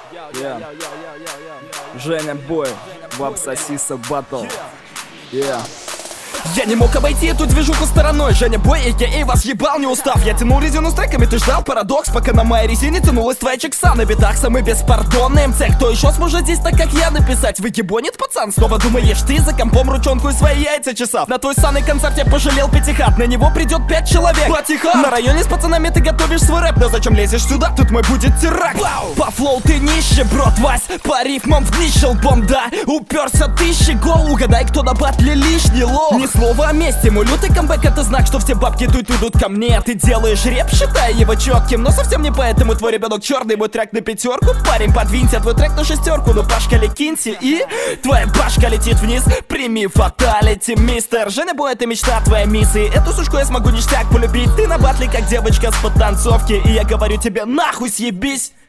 Женя Бой, Вапсосиса Батл. Я не мог обойти эту движуху стороной. Женя Бой, а.к.а. вас ебал, не устав. Я тянул резину с треками, ты ждал парадокс, пока на моей резине тянулась твоя чекса. На битах самый беспардонный МЦ. Кто еще сможет здесь так, как я, написать? Выкибонит, пацан? Снова думаешь ты за компом ручонку и свои яйца чесав? На твой ссаный концерт я пожалел пятихат. На него придет 5 человек. Батиха! На районе с пацанами ты готовишь свой рэп. Но зачем лезешь сюда? Тут мой будет теракт. По флоу ты нищеброд, Вась. По рифмам в днище лбом, да. Уперся тысячи гол. Угадай, кто на батле лишний лох. Ни слова о месте, мой лютый камбэк — это знак, что все бабки идут ко мне. Ты делаешь реп, считая его четким, но совсем не поэтому твой ребенок черный. Мой трек на 5. Парень, подвинься, твой трек на 6. Ну пашка киньте, и твоя башка летит вниз. Прими фаталити, мистер. Женя Бой — это мечта, твоя миссия. Эту сушку я смогу ништяк полюбить. Ты на батле как девочка с подтанцовки, и я говорю тебе, нахуй съебись.